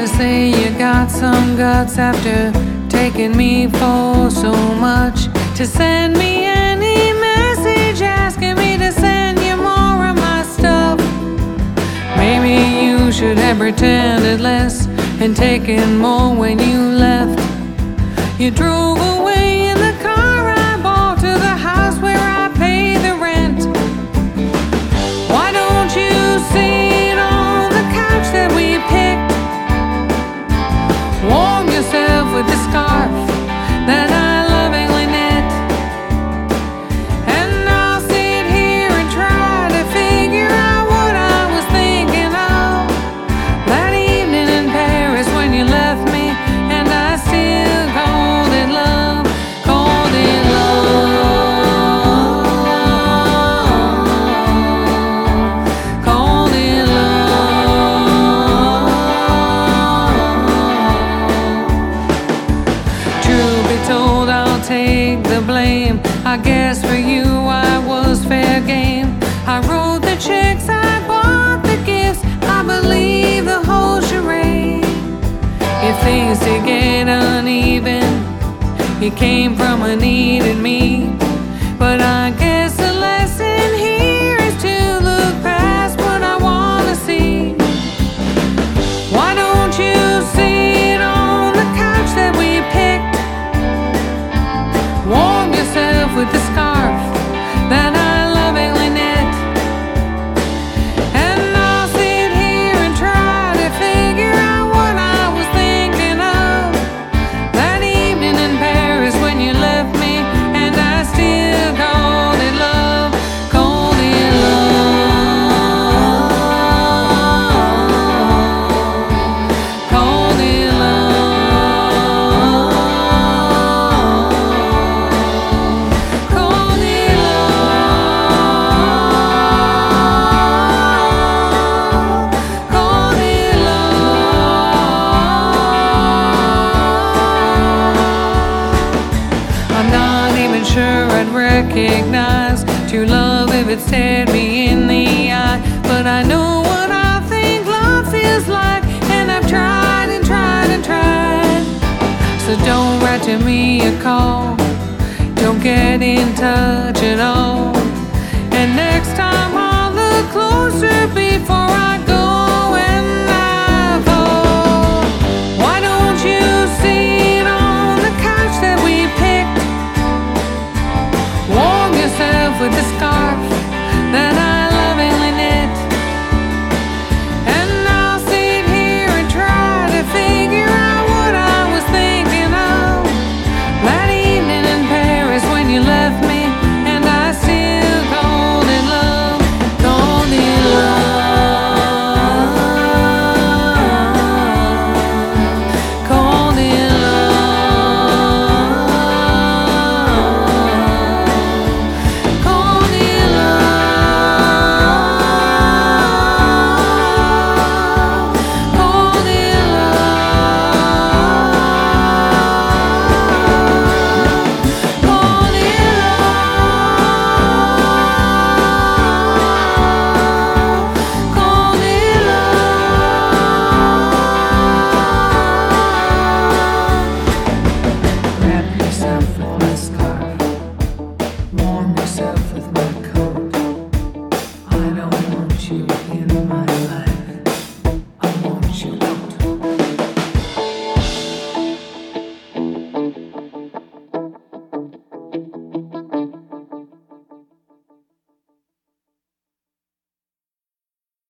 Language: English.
to say you got some guts after taking me for so much. To send me any message asking me to send you more of my stuff. Maybe you should have pretended less and taken more when you left. You drove away in the car I bought to the house where I pay the rent. Why don't you sit on the couch that we picked? Warm yourself with the scarf that I lovingly knit. And I'll sit here and try to figure out what I was thinking of that evening in Paris when you left me, and I still called it love, called it love, called it love. Truth be told, I'll take the blame. I guess for you I was fair game. I wrote the checks, I bought the gifts, I believe the whole charade. If things did get uneven, it came from a need in me. But I guess the lesson here is to look past what I wanna see. Why don't you sit on the couch that we picked? Warm yourself with the scarf that I lovingly knit. And I'll sit here and try to figure out what I was thinking of that evening in Paris when you left me, and I still called it love, called it love, called it love, called it love, called it love. I'm not even sure I'd recognize true love if it stared me in the eye. But I know what I think love feels like, and I've tried and tried and tried. So don't write to me a call, don't get in touch at all. And next time I'll look closer before I go and I fall. Why don't you sit on the couch that we picked? Warm yourself with the scarf that I lovingly knit. And I'll sit here and try to figure out what I was thinking of that evening in Paris when you left me, and I still called it love, called it love, called it love, called it love, called it love, called it love, called it love. Wrap yourself with my scarf, warm yourself with my coat. I don't want you in my